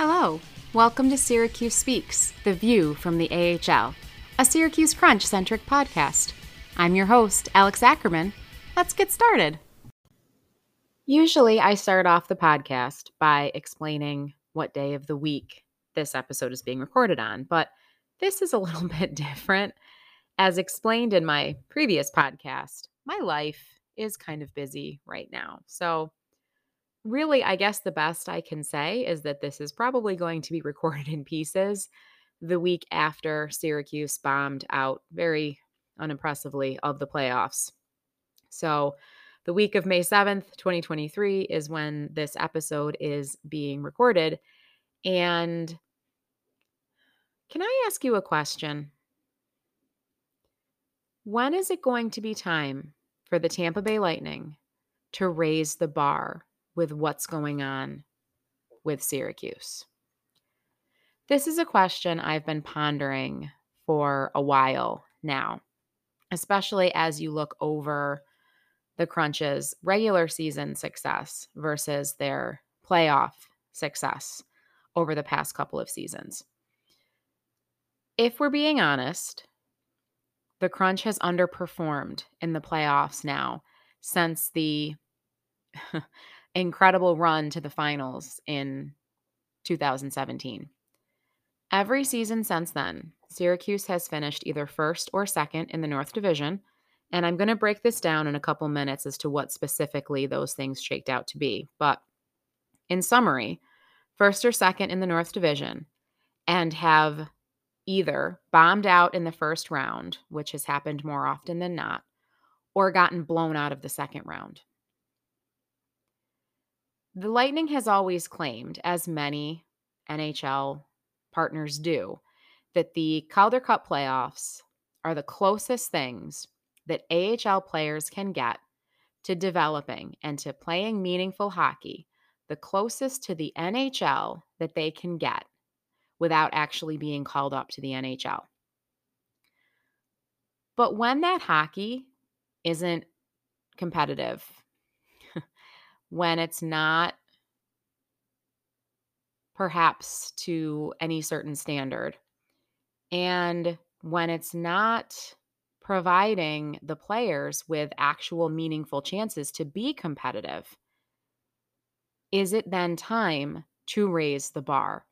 Hello, welcome to Syracuse Speaks, the view from the AHL, a Syracuse Crunch-centric podcast. I'm your host, Alex Ackerman. Let's get started. Usually, I start off the podcast by explaining what day of the week this episode is being recorded on, but this is a little bit different. As explained in my previous podcast, my life is kind of busy right now. So really, I guess the best I can say is that this is probably going to be recorded in pieces the week after Syracuse bombed out very unimpressively of the playoffs. So the week of May 7th, 2023 is when this episode is being recorded. And can I ask you a question? When is it going to be time for the Tampa Bay Lightning to raise the bar with what's going on with Syracuse? This is a question I've been pondering for a while now, especially as you look over the Crunch's regular season success versus their playoff success over the past couple of seasons. If we're being honest, the Crunch has underperformed in the playoffs now since the incredible run to the finals in 2017. Every season since then, Syracuse has finished either first or second in the North Division, and I'm going to break this down in a couple minutes as to what specifically those things shaked out to be. But in summary, first or second in the North Division, and have either bombed out in the first round, which has happened more often than not, or gotten blown out of the second round. The Lightning has always claimed, as many NHL partners do, that the Calder Cup playoffs are the closest things that AHL players can get to developing and to playing meaningful hockey, the closest to the NHL that they can get without actually being called up to the NHL. But when that hockey isn't competitive, when it's not perhaps to any certain standard, and when it's not providing the players with actual meaningful chances to be competitive, is it then time to raise the bar?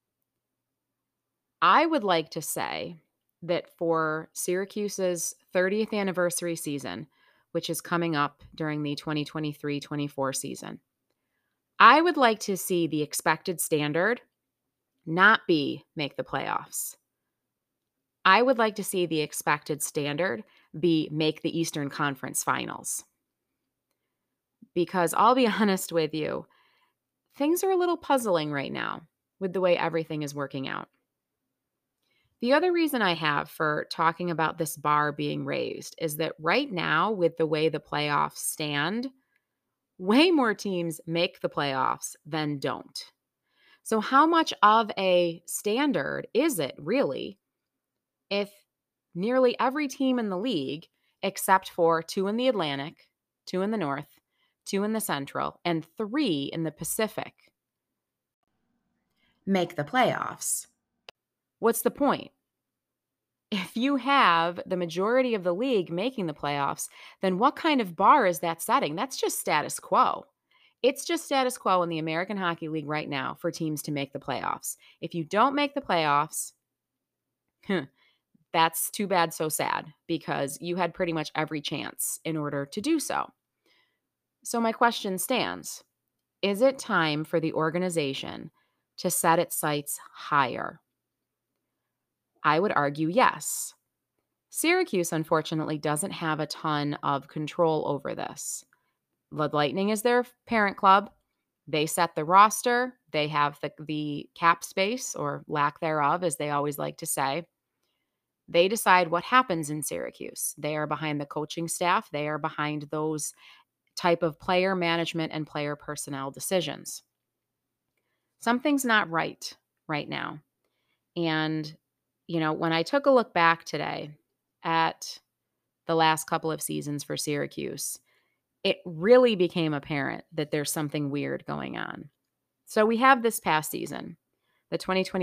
I would like to say that for Syracuse's 30th anniversary season, which is coming up during the 2023-24 season, I would like to see the expected standard not be make the playoffs. I would like to see the expected standard be make the Eastern Conference Finals. Because I'll be honest with you, things are a little puzzling right now with the way everything is working out. The other reason I have for talking about this bar being raised is that right now, with the way the playoffs stand, way more teams make the playoffs than don't. So how much of a standard is it really if nearly every team in the league, except for 2 in the Atlantic, 2 in the North, 2 in the Central, and 3 in the Pacific, make the playoffs? What's the point? If you have the majority of the league making the playoffs, then what kind of bar is that setting? That's just status quo. It's just status quo in the American Hockey League right now for teams to make the playoffs. If you don't make the playoffs, that's too bad, so sad, because you had pretty much every chance in order to do so. So my question stands. Is it time for the organization to set its sights higher? I would argue yes. Syracuse, unfortunately, doesn't have a ton of control over this. The Lightning is their parent club. They set the roster. They have the cap space, or lack thereof, as they always like to say. They decide what happens in Syracuse. They are behind the coaching staff. They are behind those type of player management and player personnel decisions. Something's not right now. And, when I took a look back today at the last couple of seasons for Syracuse, it really became apparent that there's something weird going on. So we have this past season. the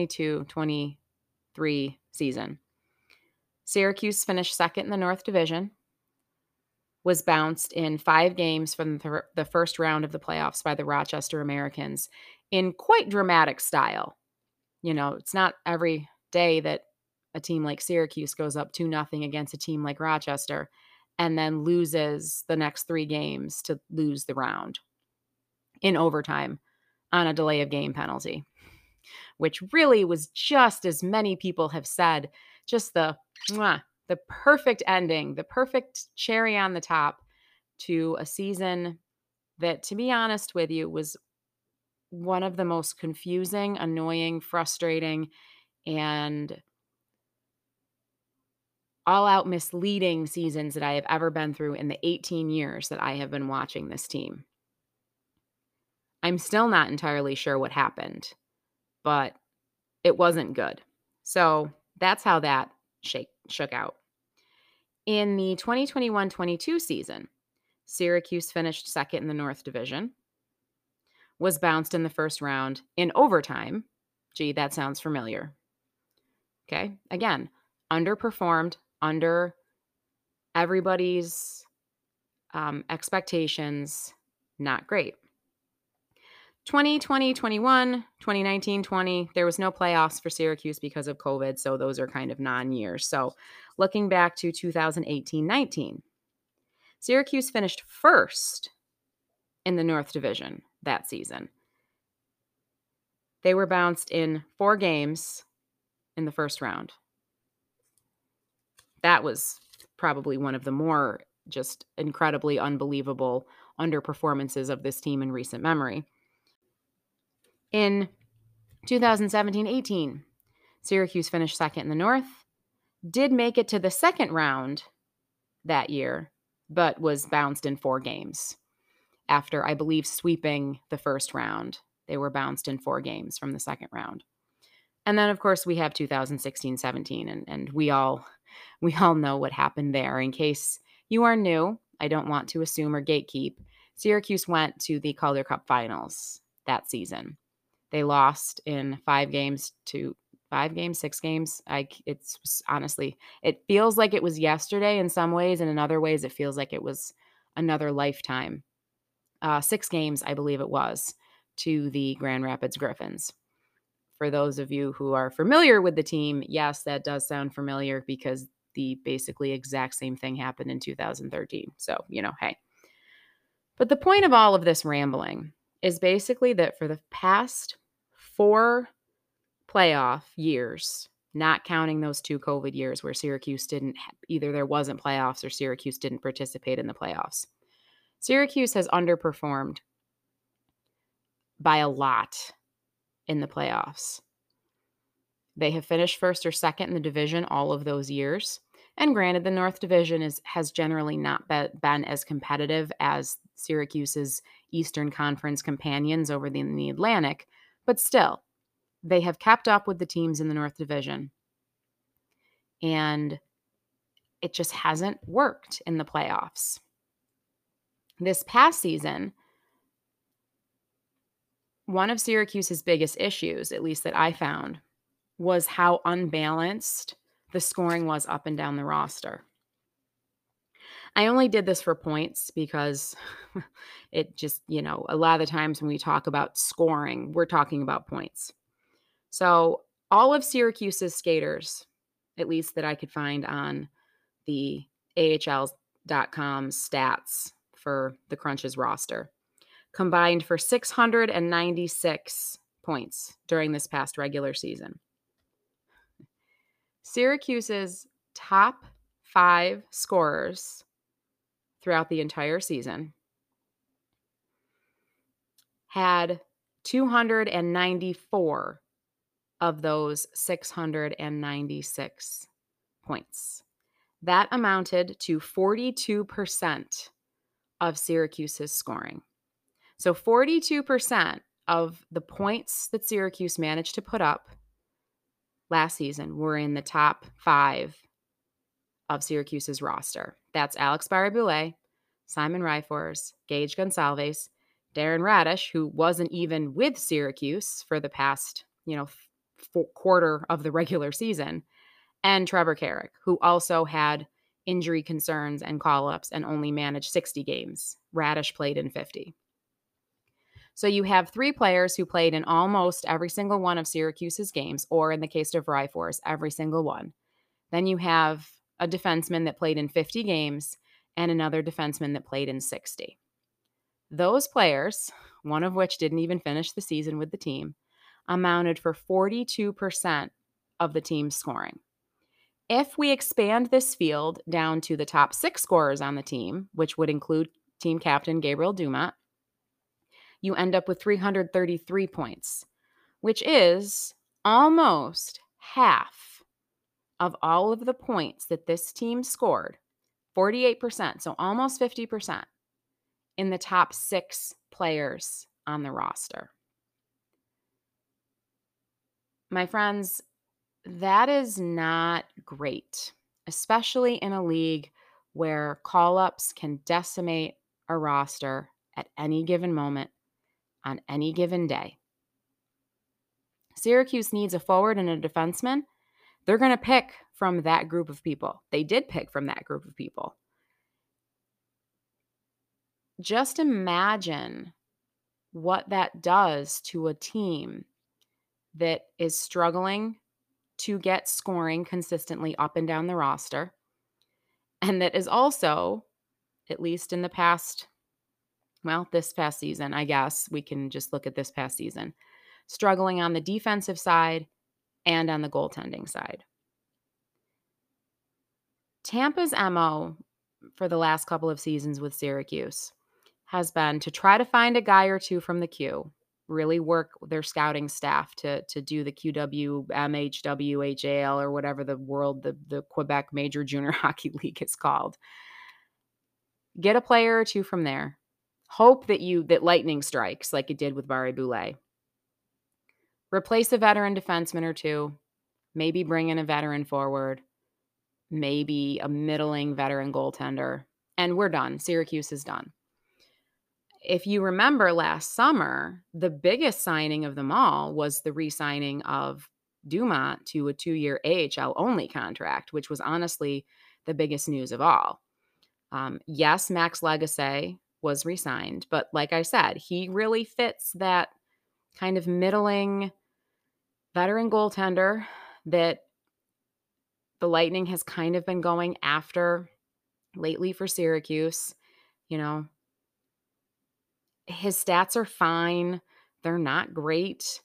2022-23 season. Syracuse finished second in the North Division, was bounced in 5 games from the first round of the playoffs by the Rochester Americans in quite dramatic style. It's not every day that a team like Syracuse goes up 2-0 against a team like Rochester and then loses the next 3 games to lose the round in overtime on a delay of game penalty, which really was, just as many people have said, just the perfect ending, the perfect cherry on the top to a season that, to be honest with you, was one of the most confusing, annoying, frustrating, and all-out misleading seasons that I have ever been through in the 18 years that I have been watching this team. I'm still not entirely sure what happened, but it wasn't good. So that's how that shook out. In the 2021-22 season, Syracuse finished second in the North Division, was bounced in the first round in overtime. Gee, that sounds familiar. Okay, again, underperformed under everybody's expectations, not great. 2020, 21, 2019, 20, there was no playoffs for Syracuse because of COVID, so those are kind of non-years. So looking back to 2018-19, Syracuse finished first in the North Division that season. They were bounced in 4 games in the first round. That was probably one of the more just incredibly unbelievable underperformances of this team in recent memory. In 2017-18, Syracuse finished second in the North, did make it to the second round that year, but was bounced in 4 games. After, I believe, sweeping the first round, they were bounced in 4 games from the second round. And then, of course, we have 2016-17, and we all know what happened there. In case you are new, I don't want to assume or gatekeep, Syracuse went to the Calder Cup Finals that season. They lost in 6 games. It's honestly, it feels like it was yesterday in some ways, and in other ways, it feels like it was another lifetime. 6 games, I believe it was, to the Grand Rapids Griffins. For those of you who are familiar with the team, yes, that does sound familiar because the basically exact same thing happened in 2013. So, hey. But the point of all of this rambling is basically that for the past 4 playoff years, not counting those 2 COVID years where Syracuse either there wasn't playoffs or Syracuse didn't participate in the playoffs, Syracuse has underperformed by a lot in the playoffs. They have finished first or second in the division all of those years. And granted, the North Division has generally not been as competitive as Syracuse's Eastern Conference companions over in the Atlantic, but still, they have kept up with the teams in the North Division. And it just hasn't worked in the playoffs. This past season, one of Syracuse's biggest issues, at least that I found, was how unbalanced the scoring was up and down the roster. I only did this for points because it just, a lot of the times when we talk about scoring, we're talking about points. So all of Syracuse's skaters, at least that I could find on the AHL.com stats for the Crunches roster, combined for 696 points during this past regular season. Syracuse's top 5 scorers throughout the entire season had 294 of those 696 points. That amounted to 42% of Syracuse's scoring. So 42% of the points that Syracuse managed to put up last season were in the top 5 of Syracuse's roster. That's Alex Barré-Boulet, Simon Ryfors, Gage Gonsalves, Darren Radish, who wasn't even with Syracuse for the past, quarter of the regular season, and Trevor Carrick, who also had injury concerns and call-ups and only managed 60 games. Radish played in 50. So you have 3 players who played in almost every single one of Syracuse's games, or in the case of Ryforce, every single one. Then you have a defenseman that played in 50 games and another defenseman that played in 60. Those players, one of which didn't even finish the season with the team, amounted for 42% of the team's scoring. If we expand this field down to the top 6 scorers on the team, which would include team captain Gabriel Dumont, you end up with 333 points, which is almost half of all of the points that this team scored, 48%, so almost 50%, in the top 6 players on the roster. My friends, that is not great, especially in a league where call-ups can decimate a roster at any given moment on any given day. Syracuse needs a forward and a defenseman. They're going to pick from that group of people. They did pick from that group of people. Just imagine what that does to a team that is struggling to get scoring consistently up and down the roster, and that is also, at least in the past, this past season, I guess we can just look at this past season, struggling on the defensive side and on the goaltending side. Tampa's MO for the last couple of seasons with Syracuse has been to try to find a guy or two from the Q, really work their scouting staff to do the QW, MHW, HAL, or whatever the Quebec Major Junior Hockey League is called. Get a player or two from there. Hope that lightning strikes like it did with Barre Boulet. Replace a veteran defenseman or two. Maybe bring in a veteran forward. Maybe a middling veteran goaltender. And we're done. Syracuse is done. If you remember last summer, the biggest signing of them all was the re-signing of Dumont to a 2-year AHL-only contract, which was honestly the biggest news of all. Yes, Max Lagacé was re-signed, but like I said, he really fits that kind of middling veteran goaltender that the Lightning has kind of been going after lately for Syracuse. You know, his stats are fine. They're not great.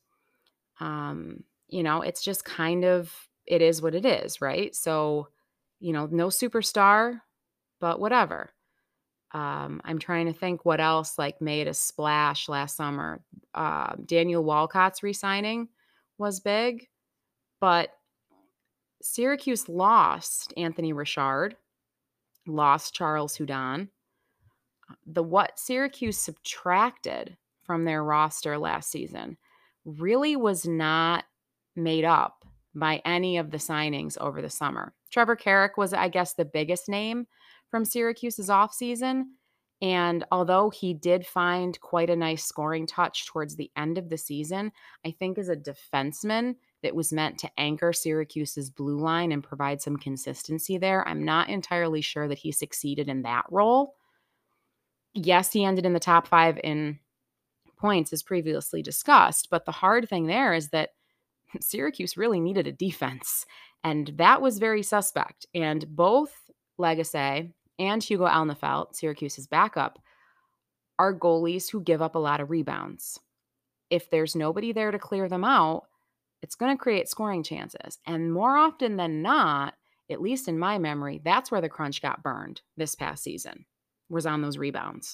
It's just kind of, it is what it is, right? So, no superstar, but whatever. I'm trying to think what else made a splash last summer. Daniel Walcott's re-signing was big, but Syracuse lost Anthony Richard, lost Charles Hudon. What Syracuse subtracted from their roster last season really was not made up by any of the signings over the summer. Trevor Carrick was, I guess, the biggest name from Syracuse's offseason. And although he did find quite a nice scoring touch towards the end of the season, I think as a defenseman that was meant to anchor Syracuse's blue line and provide some consistency there, I'm not entirely sure that he succeeded in that role. Yes, he ended in the top 5 in points as previously discussed, but the hard thing there is that Syracuse really needed a defense, and that was very suspect. And both Lagacé and Hugo Alnefelt, Syracuse's backup, are goalies who give up a lot of rebounds. If there's nobody there to clear them out, it's going to create scoring chances. And more often than not, at least in my memory, that's where the Crunch got burned this past season, was on those rebounds.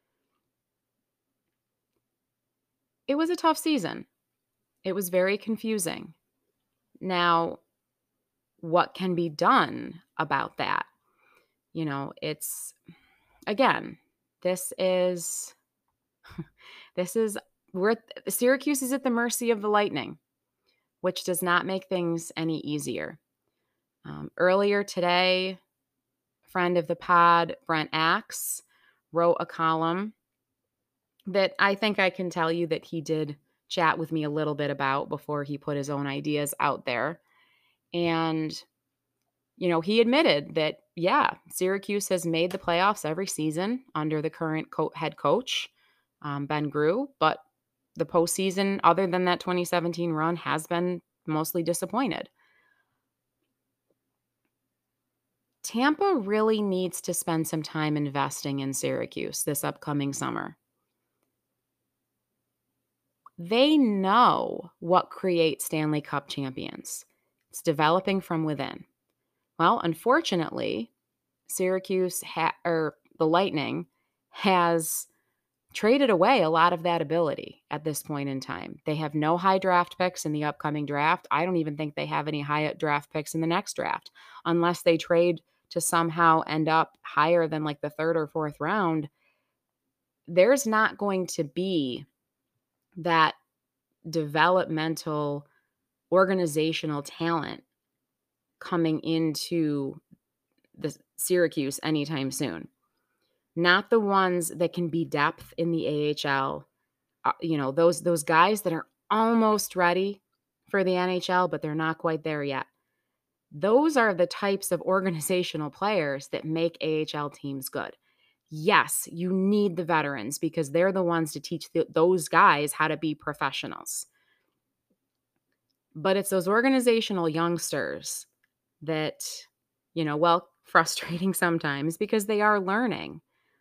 It was a tough season. It was very confusing. Now, what can be done about that? It's, again, Syracuse is at the mercy of the Lightning, which does not make things any easier. Earlier today, friend of the pod, Brent Axe, wrote a column that I think I can tell you that he did chat with me a little bit about before he put his own ideas out there. And, he admitted that, yeah, Syracuse has made the playoffs every season under the current head coach, Ben Grew, but the postseason, other than that 2017 run, has been mostly disappointed. Tampa really needs to spend some time investing in Syracuse this upcoming summer. They know what creates Stanley Cup champions. It's developing from within. Well, unfortunately, Syracuse or the Lightning has traded away a lot of that ability at this point in time. They have no high draft picks in the upcoming draft. I don't even think they have any high draft picks in the next draft unless they trade to somehow end up higher than like the third or fourth round. There's not going to be that developmental organizational talent coming into the Syracuse anytime soon. Not the ones that can be depth in the AHL. Those guys that are almost ready for the NHL, but they're not quite there yet. Those are the types of organizational players that make AHL teams good. Yes, you need the veterans because they're the ones to teach those guys how to be professionals. But it's those organizational youngsters that, frustrating sometimes because they are learning.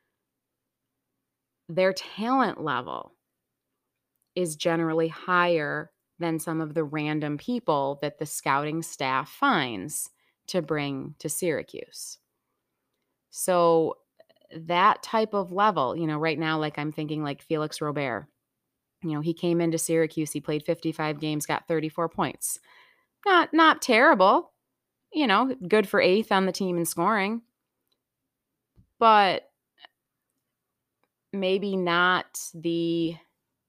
Their talent level is generally higher than some of the random people that the scouting staff finds to bring to Syracuse. So that type of level, right now, like I'm thinking like Felix Robert, he came into Syracuse, he played 55 games, got 34 points. Not terrible, good for 8th on the team in scoring, but maybe not the,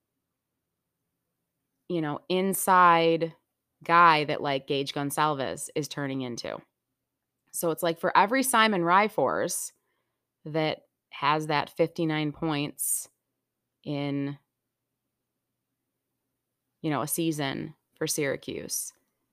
inside guy that like Gage Gonsalves is turning into. So it's like for every Simon Ryfors that has that 59 points in, a season for Syracuse,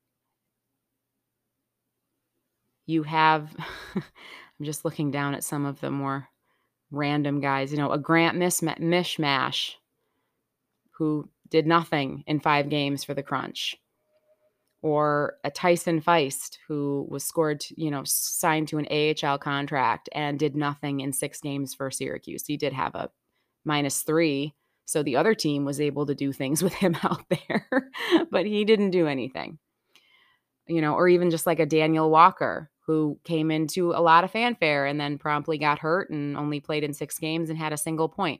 you have, I'm just looking down at some of the more random guys, a Grant Mishmash who did nothing in 5 games for the Crunch, or a Tyson Feist who was signed to an AHL contract and did nothing in 6 games for Syracuse. He did have a -3, so the other team was able to do things with him out there, but he didn't do anything. Or even just like a Daniel Walker who came into a lot of fanfare and then promptly got hurt and only played in 6 games and had a single point.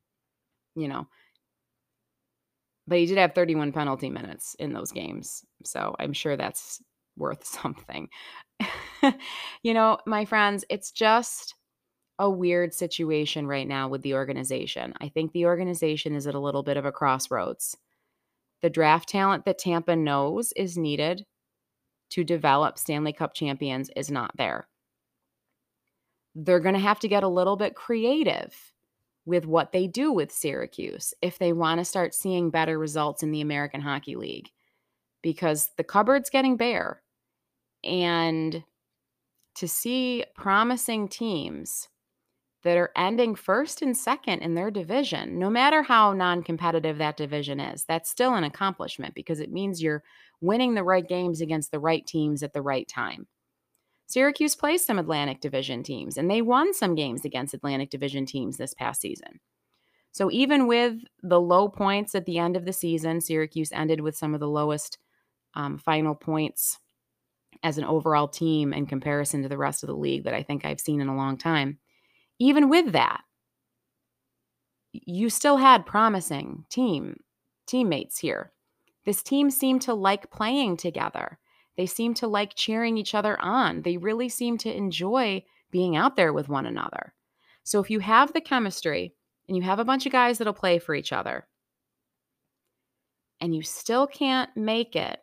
But he did have 31 penalty minutes in those games, so I'm sure that's worth something. My friends, it's just a weird situation right now with the organization. I think the organization is at a little bit of a crossroads. The draft talent that Tampa knows is needed to develop Stanley Cup champions is not there. They're going to have to get a little bit creative with what they do with Syracuse if they want to start seeing better results in the American Hockey League, because the cupboard's getting bare. And to see promising teams that are ending first and second in their division, no matter how non-competitive that division is, that's still an accomplishment because it means you're winning the right games against the right teams at the right time. Syracuse plays some Atlantic Division teams, and they won some games against Atlantic Division teams this past season. So even with the low points at the end of the season, Syracuse ended with some of the lowest final points as an overall team in comparison to the rest of the league that I think I've seen in a long time. Even with that, you still had promising teammates here. This team seemed to like playing together. They seem to like cheering each other on. They really seem to enjoy being out there with one another. So if you have the chemistry and you have a bunch of guys that'll play for each other, and you still can't make it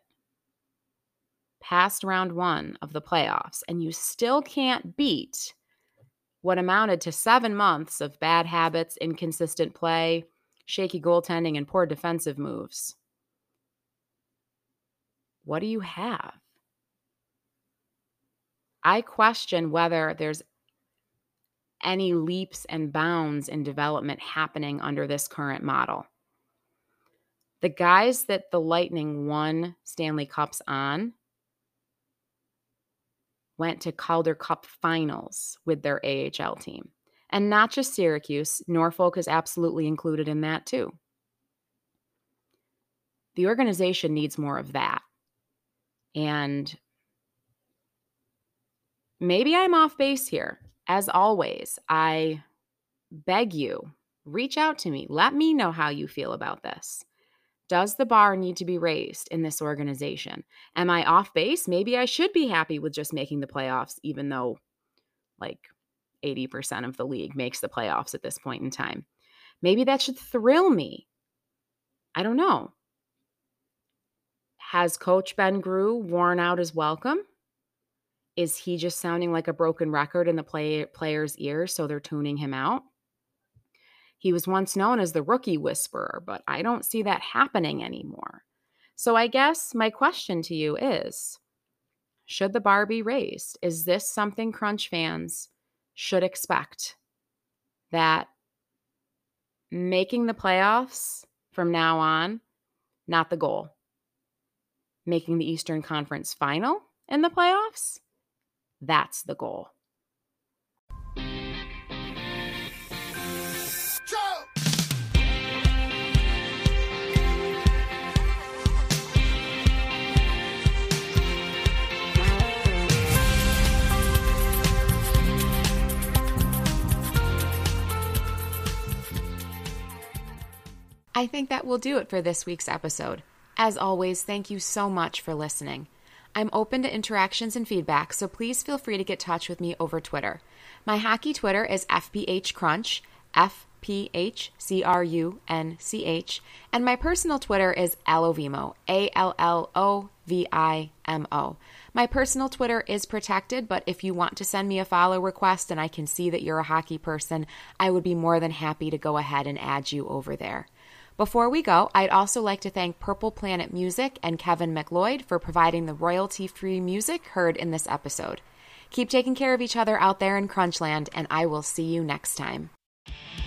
past round 1 of the playoffs, and you still can't beat what amounted to 7 months of bad habits, inconsistent play, shaky goaltending, and poor defensive moves, What do you have? I question whether there's any leaps and bounds in development happening under this current model. The guys that the Lightning won Stanley Cups on went to Calder Cup finals with their AHL team. And not just Syracuse, Norfolk is absolutely included in that too. The organization needs more of that. And maybe I'm off base here. As always, I beg you, reach out to me. Let me know how you feel about this. Does the bar need to be raised in this organization? Am I off base? Maybe I should be happy with just making the playoffs, even though like 80% of the league makes the playoffs at this point in time. Maybe that should thrill me. I don't know. Has Coach Ben Grew worn out his welcome? Is he just sounding like a broken record in the players' ears, so they're tuning him out? He was once known as the rookie whisperer, but I don't see that happening anymore. So I guess my question to you is, should the bar be raised? Is this something Crunch fans should expect? That making the playoffs from now on, not the goal. Making the Eastern Conference final in the playoffs, that's the goal. I think that will do it for this week's episode. As always, thank you so much for listening. I'm open to interactions and feedback, so please feel free to get in touch with me over Twitter. My hockey Twitter is FPHCrunch, FPHCRUNCH, and my personal Twitter is Allovimo, ALLOVIMO. My personal Twitter is protected, but if you want to send me a follow request and I can see that you're a hockey person, I would be more than happy to go ahead and add you over there. Before we go, I'd also like to thank Purple Planet Music and Kevin McLeod for providing the royalty-free music heard in this episode. Keep taking care of each other out there in Crunchland, and I will see you next time.